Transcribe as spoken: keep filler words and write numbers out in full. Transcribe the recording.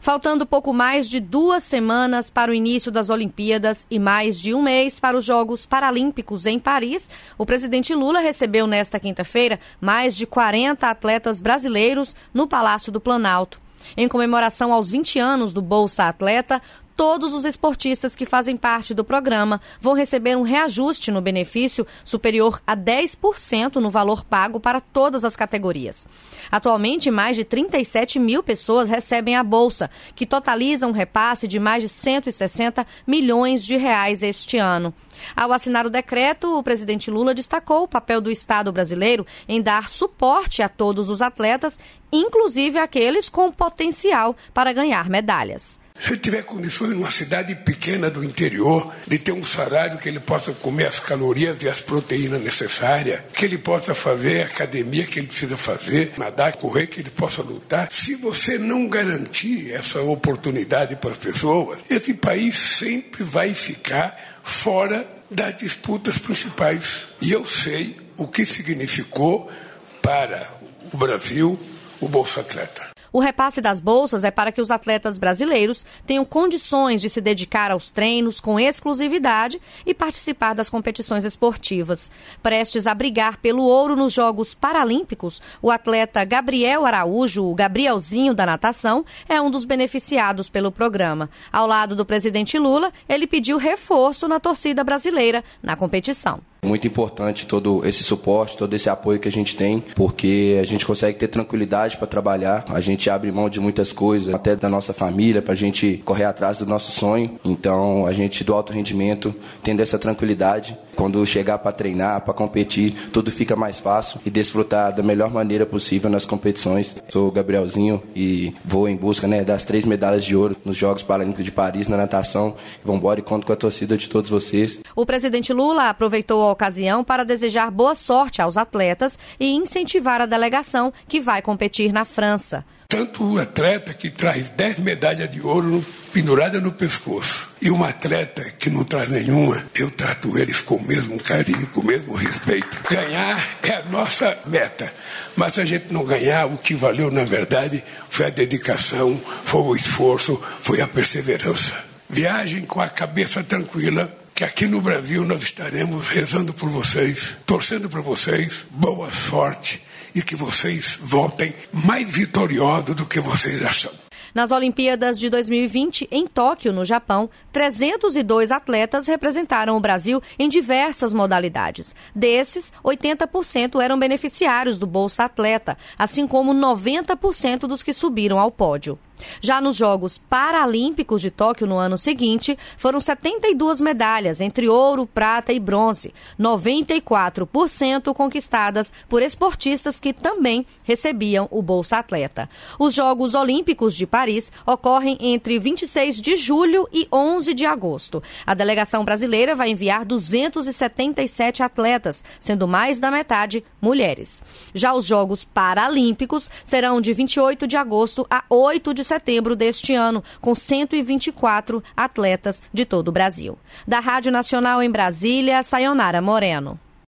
Faltando pouco mais de duas semanas para o início das Olimpíadas e mais de um mês para os Jogos Paralímpicos em Paris, o presidente Lula recebeu nesta quinta-feira mais de quarenta atletas brasileiros no Palácio do Planalto. Em comemoração aos vinte anos do Bolsa Atleta, todos os esportistas que fazem parte do programa vão receber um reajuste no benefício superior a dez por cento no valor pago para todas as categorias. Atualmente, mais de trinta e sete mil pessoas recebem a bolsa, que totaliza um repasse de mais de cento e sessenta milhões de reais este ano. Ao assinar o decreto, o presidente Lula destacou o papel do Estado brasileiro em dar suporte a todos os atletas, inclusive aqueles com potencial para ganhar medalhas. Se tiver condições numa cidade pequena do interior, de ter um salário que ele possa comer as calorias e as proteínas necessárias, que ele possa fazer a academia que ele precisa fazer, nadar, correr, que ele possa lutar. Se você não garantir essa oportunidade para as pessoas, esse país sempre vai ficar fora das disputas principais. E eu sei o que significou para o Brasil o Bolsa Atleta. O repasse das bolsas é para que os atletas brasileiros tenham condições de se dedicar aos treinos com exclusividade e participar das competições esportivas. Prestes a brigar pelo ouro nos Jogos Paralímpicos, o atleta Gabriel Araújo, o Gabrielzinho da natação, é um dos beneficiados pelo programa. Ao lado do presidente Lula, ele pediu reforço na torcida brasileira na competição. Muito importante todo esse suporte, todo esse apoio que a gente tem, porque a gente consegue ter tranquilidade para trabalhar, a gente abre mão de muitas coisas, até da nossa família, para a gente correr atrás do nosso sonho. Então, a gente do alto rendimento, tendo essa tranquilidade, quando chegar para treinar, para competir, tudo fica mais fácil e desfrutar da melhor maneira possível nas competições. Sou o Gabrielzinho e vou em busca, né, das três medalhas de ouro nos Jogos Paralímpicos de Paris na natação. Vamos embora e conto com a torcida de todos vocês. O presidente Lula aproveitou a ocasião para desejar boa sorte aos atletas e incentivar a delegação que vai competir na França. Tanto o atleta que traz dez medalhas de ouro pendurada no pescoço e um atleta que não traz nenhuma, eu trato eles com o mesmo carinho, com o mesmo respeito. Ganhar é a nossa meta, mas se a gente não ganhar, o que valeu na verdade foi a dedicação, foi o esforço, foi a perseverança. Viagem com a cabeça tranquila, que aqui no Brasil nós estaremos rezando por vocês, torcendo por vocês, boa sorte e que vocês voltem mais vitoriosos do que vocês acham. Nas Olimpíadas de dois mil e vinte, em Tóquio, no Japão, trezentos e dois atletas representaram o Brasil em diversas modalidades. Desses, oitenta por cento eram beneficiários do Bolsa Atleta, assim como noventa por cento dos que subiram ao pódio. Já nos Jogos Paralímpicos de Tóquio no ano seguinte, foram setenta e duas medalhas, entre ouro, prata e bronze, noventa e quatro por cento conquistadas por esportistas que também recebiam o Bolsa Atleta. Os Jogos Olímpicos de Paris ocorrem entre vinte e seis de julho e onze de agosto. A delegação brasileira vai enviar duzentos e setenta e sete atletas, sendo mais da metade mulheres. Já os Jogos Paralímpicos serão de vinte e oito de agosto a oito de setembro deste ano, com cento e vinte e quatro atletas de todo o Brasil. Da Rádio Nacional em Brasília, Sayonara Moreno.